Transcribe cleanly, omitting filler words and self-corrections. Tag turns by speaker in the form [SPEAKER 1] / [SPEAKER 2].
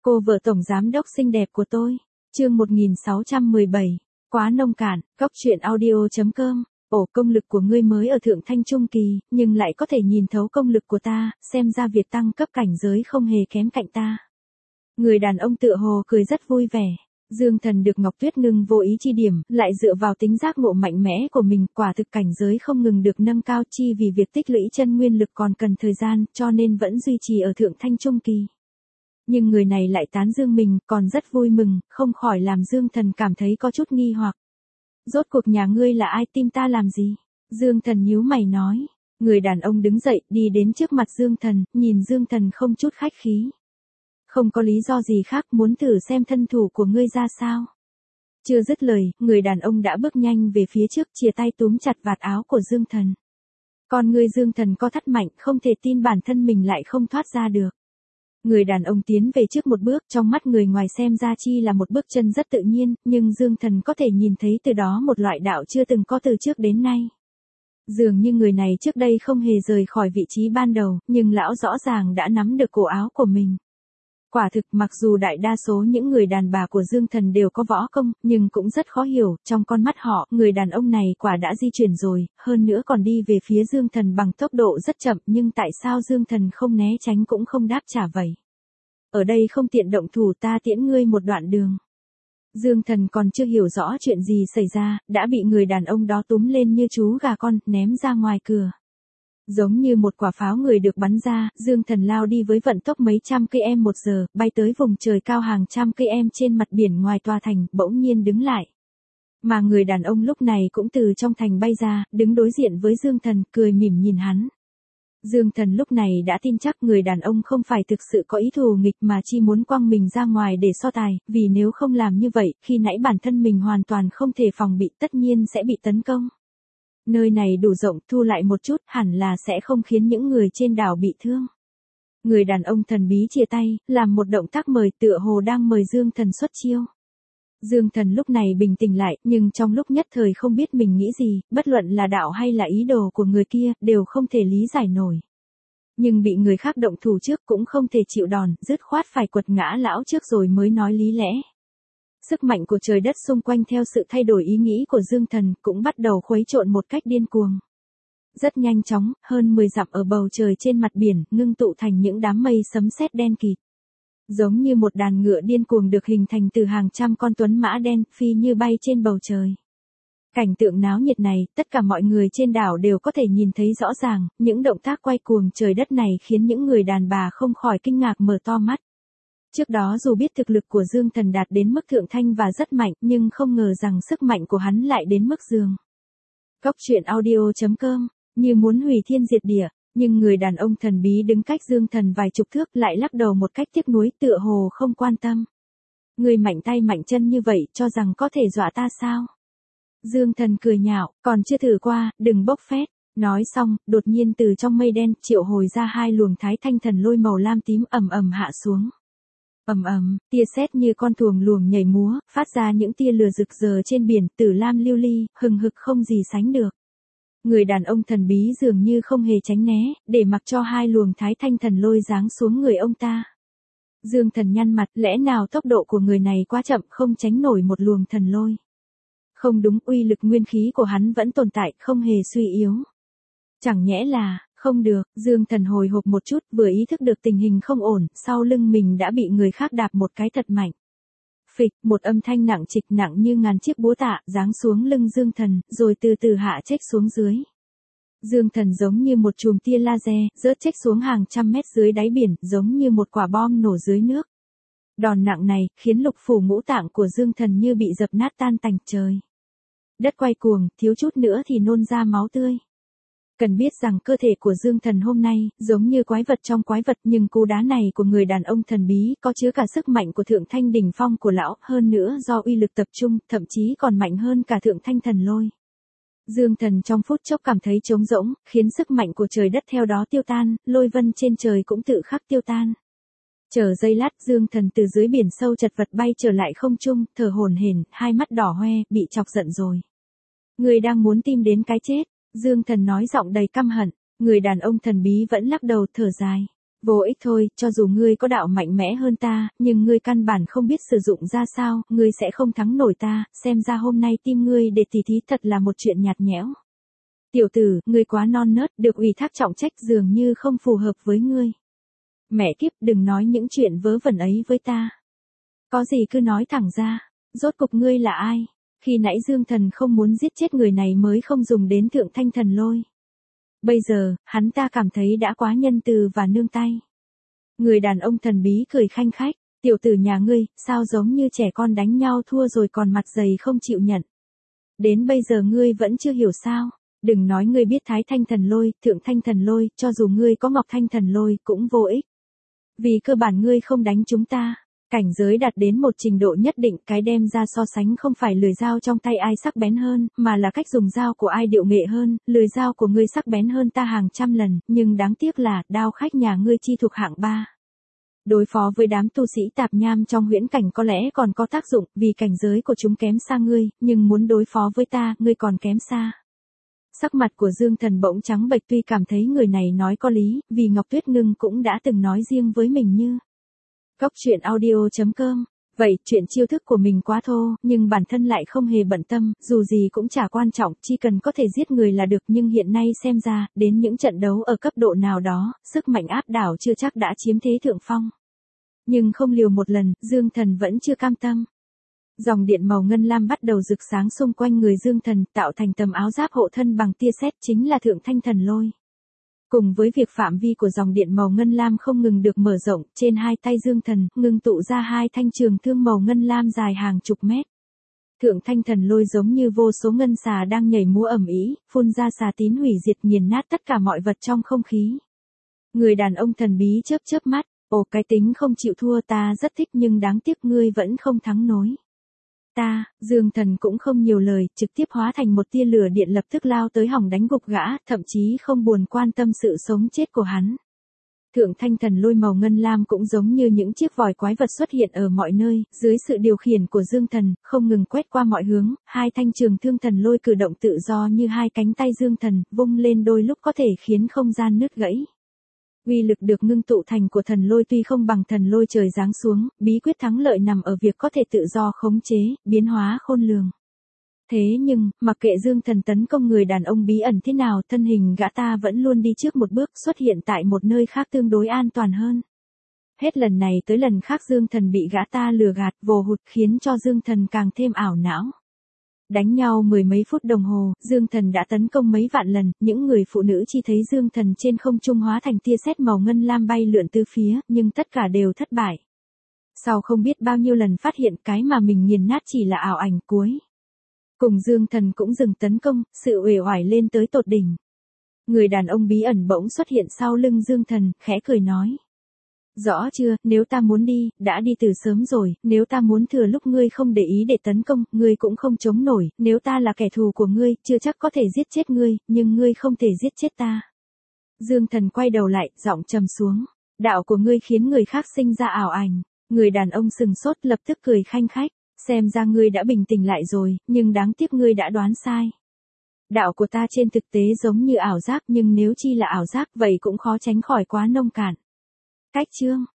[SPEAKER 1] Cô vợ tổng giám đốc xinh đẹp của tôi. Chương 1617. Quá nông cạn. Góc truyện audio.com. Ổ, công lực của ngươi mới ở thượng thanh trung kỳ, nhưng lại có thể nhìn thấu công lực của ta, xem ra việc tăng cấp cảnh giới không hề kém cạnh ta. Người đàn ông tựa hồ cười rất vui vẻ. Dương Thần được Ngọc Tuyết Ngưng vô ý chi điểm, lại dựa vào tính giác ngộ mạnh mẽ của mình, quả thực cảnh giới không ngừng được nâng cao, chi vì việc tích lũy chân nguyên lực còn cần thời gian, cho nên vẫn duy trì ở thượng thanh trung kỳ. Nhưng người này lại tán dương mình, còn rất vui mừng, không khỏi làm Dương Thần cảm thấy có chút nghi hoặc. Rốt cuộc nhà ngươi là ai, tìm ta làm gì? Dương Thần nhíu mày nói. Người đàn ông đứng dậy, đi đến trước mặt Dương Thần, nhìn Dương Thần không chút khách khí. Không có lý do gì khác, muốn thử xem thân thủ của ngươi ra sao. Chưa dứt lời, người đàn ông đã bước nhanh về phía trước, chìa tay túm chặt vạt áo của Dương Thần. Con ngươi Dương Thần co thắt mạnh, không thể tin bản thân mình lại không thoát ra được. Người đàn ông tiến về trước một bước, trong mắt người ngoài xem ra chi là một bước chân rất tự nhiên, nhưng Dương Thần có thể nhìn thấy từ đó một loại đạo chưa từng có từ trước đến nay. Dường như người này trước đây không hề rời khỏi vị trí ban đầu, nhưng lão rõ ràng đã nắm được cổ áo của mình. Quả thực, mặc dù đại đa số những người đàn bà của Dương Thần đều có võ công, nhưng cũng rất khó hiểu, trong con mắt họ, người đàn ông này quả đã di chuyển rồi, hơn nữa còn đi về phía Dương Thần bằng tốc độ rất chậm, nhưng tại sao Dương Thần không né tránh cũng không đáp trả vậy? Ở đây không tiện động thủ, ta tiễn ngươi một đoạn đường. Dương Thần còn chưa hiểu rõ chuyện gì xảy ra, đã bị người đàn ông đó túm lên như chú gà con, ném ra ngoài cửa. Giống như một quả pháo người được bắn ra, Dương Thần lao đi với vận tốc mấy trăm km một giờ, bay tới vùng trời cao hàng trăm km trên mặt biển ngoài tòa thành, bỗng nhiên đứng lại. Mà người đàn ông lúc này cũng từ trong thành bay ra, đứng đối diện với Dương Thần, cười mỉm nhìn hắn. Dương Thần lúc này đã tin chắc người đàn ông không phải thực sự có ý thù nghịch mà chỉ muốn quăng mình ra ngoài để so tài, vì nếu không làm như vậy, khi nãy bản thân mình hoàn toàn không thể phòng bị, tất nhiên sẽ bị tấn công. Nơi này đủ rộng, thu lại một chút, hẳn là sẽ không khiến những người trên đảo bị thương. Người đàn ông thần bí chia tay, làm một động tác mời, tựa hồ đang mời Dương Thần xuất chiêu. Dương Thần lúc này bình tĩnh lại, nhưng trong lúc nhất thời không biết mình nghĩ gì, bất luận là đạo hay là ý đồ của người kia, đều không thể lý giải nổi. Nhưng bị người khác động thủ trước cũng không thể chịu đòn, dứt khoát phải quật ngã lão trước rồi mới nói lý lẽ. Sức mạnh của trời đất xung quanh theo sự thay đổi ý nghĩ của Dương Thần cũng bắt đầu khuấy trộn một cách điên cuồng. Rất nhanh chóng, hơn 10 dặm ở bầu trời trên mặt biển, ngưng tụ thành những đám mây sấm sét đen kịt. Giống như một đàn ngựa điên cuồng được hình thành từ hàng trăm con tuấn mã đen, phi như bay trên bầu trời. Cảnh tượng náo nhiệt này, tất cả mọi người trên đảo đều có thể nhìn thấy rõ ràng, những động tác quay cuồng trời đất này khiến những người đàn bà không khỏi kinh ngạc mở to mắt. Trước đó dù biết thực lực của Dương Thần đạt đến mức thượng thanh và rất mạnh, nhưng không ngờ rằng sức mạnh của hắn lại đến mức giường. Góc truyện audio.com, như muốn hủy thiên diệt địa, nhưng người đàn ông thần bí đứng cách Dương Thần vài chục thước lại lắc đầu một cách tiếc nuối, tựa hồ không quan tâm. Người mạnh tay mạnh chân như vậy, cho rằng có thể dọa ta sao? Dương Thần cười nhạo, còn chưa thử qua, đừng bốc phét. Nói xong, đột nhiên từ trong mây đen, triệu hồi ra hai luồng thái thanh thần lôi màu lam tím ầm ầm hạ xuống. Ầm ầm, tia sét như con thuồng luồng nhảy múa, phát ra những tia lửa rực rỡ trên biển, tử lam lưu ly, hừng hực không gì sánh được. Người đàn ông thần bí dường như không hề tránh né, để mặc cho hai luồng thái thanh thần lôi giáng xuống người ông ta. Dương Thần nhăn mặt, lẽ nào tốc độ của người này quá chậm, không tránh nổi một luồng thần lôi. Không đúng, uy lực nguyên khí của hắn vẫn tồn tại, không hề suy yếu. Chẳng nhẽ là, không được, Dương Thần hồi hộp một chút, vừa ý thức được tình hình không ổn, sau lưng mình đã bị người khác đạp một cái thật mạnh. Phịch, một âm thanh nặng trịch nặng như ngàn chiếc búa tạ, giáng xuống lưng Dương Thần, rồi từ từ hạ chếch xuống dưới. Dương Thần giống như một chùm tia laser, rớt chếch xuống hàng trăm mét dưới đáy biển, giống như một quả bom nổ dưới nước. Đòn nặng này, khiến lục phủ ngũ tạng của Dương Thần như bị dập nát tan tành trời. Đất quay cuồng, thiếu chút nữa thì nôn ra máu tươi. Cần biết rằng cơ thể của Dương Thần hôm nay, giống như quái vật trong quái vật, nhưng cú đá này của người đàn ông thần bí có chứa cả sức mạnh của thượng thanh đỉnh phong của lão, hơn nữa do uy lực tập trung, thậm chí còn mạnh hơn cả thượng thanh thần lôi. Dương Thần trong phút chốc cảm thấy trống rỗng, khiến sức mạnh của trời đất theo đó tiêu tan, lôi vân trên trời cũng tự khắc tiêu tan. Chờ giây lát, Dương Thần từ dưới biển sâu chật vật bay trở lại không trung, thở hổn hển, hai mắt đỏ hoe, bị chọc giận rồi. Người đang muốn tìm đến cái chết. Dương Thần nói giọng đầy căm hận, người đàn ông thần bí vẫn lắc đầu thở dài. Vô ích thôi, cho dù ngươi có đạo mạnh mẽ hơn ta, nhưng ngươi căn bản không biết sử dụng ra sao, ngươi sẽ không thắng nổi ta, xem ra hôm nay tim ngươi để tỉ thí thật là một chuyện nhạt nhẽo. Tiểu tử, ngươi quá non nớt, được ủy thác trọng trách dường như không phù hợp với ngươi. Mẹ kiếp, đừng nói những chuyện vớ vẩn ấy với ta. Có gì cứ nói thẳng ra, rốt cục ngươi là ai? Khi nãy Dương Thần không muốn giết chết người này mới không dùng đến Thượng Thanh Thần Lôi. Bây giờ, hắn ta cảm thấy đã quá nhân từ và nương tay. Người đàn ông thần bí cười khanh khách, tiểu tử nhà ngươi, sao giống như trẻ con đánh nhau thua rồi còn mặt dày không chịu nhận. Đến bây giờ ngươi vẫn chưa hiểu sao, đừng nói ngươi biết Thái Thanh Thần Lôi, Thượng Thanh Thần Lôi, cho dù ngươi có Ngọc Thanh Thần Lôi cũng vô ích. Vì cơ bản ngươi không đánh chúng ta. Cảnh giới đạt đến một trình độ nhất định, cái đem ra so sánh không phải lưỡi dao trong tay ai sắc bén hơn, mà là cách dùng dao của ai điệu nghệ hơn, lưỡi dao của ngươi sắc bén hơn ta hàng trăm lần, nhưng đáng tiếc là, đao khách nhà ngươi chi thuộc hạng 3. Đối phó với đám tu sĩ tạp nham trong huyễn cảnh có lẽ còn có tác dụng, vì cảnh giới của chúng kém xa ngươi, nhưng muốn đối phó với ta, ngươi còn kém xa. Sắc mặt của Dương Thần bỗng trắng bệch, tuy cảm thấy người này nói có lý, vì Ngọc Tuyết Ngưng cũng đã từng nói riêng với mình như Góc truyện audio.com. Vậy, chuyện chiêu thức của mình quá thô, nhưng bản thân lại không hề bận tâm, dù gì cũng chả quan trọng, chỉ cần có thể giết người là được, nhưng hiện nay xem ra, đến những trận đấu ở cấp độ nào đó, sức mạnh áp đảo chưa chắc đã chiếm thế thượng phong. Nhưng không liều một lần, Dương Thần vẫn chưa cam tâm. Dòng điện màu ngân lam bắt đầu rực sáng xung quanh người Dương Thần, tạo thành tầm áo giáp hộ thân bằng tia sét, chính là Thượng Thanh Thần Lôi. Cùng với việc phạm vi của dòng điện màu ngân lam không ngừng được mở rộng, trên hai tay Dương Thần, ngưng tụ ra hai thanh trường thương màu ngân lam dài hàng chục mét. Thượng Thanh Thần Lôi giống như vô số ngân xà đang nhảy múa ầm ĩ, phun ra xà tín hủy diệt nghiền nát tất cả mọi vật trong không khí. Người đàn ông thần bí chớp chớp mắt, ồ cái tính không chịu thua ta rất thích nhưng đáng tiếc ngươi vẫn không thắng nổi. Ta, Dương Thần cũng không nhiều lời, trực tiếp hóa thành một tia lửa điện lập tức lao tới hòng đánh gục gã, thậm chí không buồn quan tâm sự sống chết của hắn. Thượng Thanh Thần Lôi màu ngân lam cũng giống như những chiếc vòi quái vật xuất hiện ở mọi nơi, dưới sự điều khiển của Dương Thần, không ngừng quét qua mọi hướng, hai thanh trường thương thần lôi cử động tự do như hai cánh tay Dương Thần, vung lên đôi lúc có thể khiến không gian nứt gãy. Uy lực được ngưng tụ thành của thần lôi tuy không bằng thần lôi trời giáng xuống, bí quyết thắng lợi nằm ở việc có thể tự do khống chế, biến hóa khôn lường. Thế nhưng, mặc kệ Dương Thần tấn công người đàn ông bí ẩn thế nào, thân hình gã ta vẫn luôn đi trước một bước, xuất hiện tại một nơi khác tương đối an toàn hơn. Hết lần này tới lần khác Dương Thần bị gã ta lừa gạt, vồ hụt khiến cho Dương Thần càng thêm ảo não. Đánh nhau mười mấy phút đồng hồ, Dương Thần đã tấn công mấy vạn lần, những người phụ nữ chỉ thấy Dương Thần trên không trung hóa thành tia sét màu ngân lam bay lượn tứ phía, nhưng tất cả đều thất bại. Sau không biết bao nhiêu lần phát hiện cái mà mình nghiền nát chỉ là ảo ảnh cuối. Cùng Dương Thần cũng dừng tấn công, sự uể oải lên tới tột đỉnh. Người đàn ông bí ẩn bỗng xuất hiện sau lưng Dương Thần, khẽ cười nói. Rõ chưa, nếu ta muốn đi, đã đi từ sớm rồi, nếu ta muốn thừa lúc ngươi không để ý để tấn công, ngươi cũng không chống nổi, nếu ta là kẻ thù của ngươi, chưa chắc có thể giết chết ngươi, nhưng ngươi không thể giết chết ta. Dương Thần quay đầu lại, giọng trầm xuống. Đạo của ngươi khiến người khác sinh ra ảo ảnh. Người đàn ông sừng sốt lập tức cười khanh khách. Xem ra ngươi đã bình tĩnh lại rồi, nhưng đáng tiếc ngươi đã đoán sai. Đạo của ta trên thực tế giống như ảo giác, nhưng nếu chi là ảo giác vậy cũng khó tránh khỏi quá nông cạn. Cách chương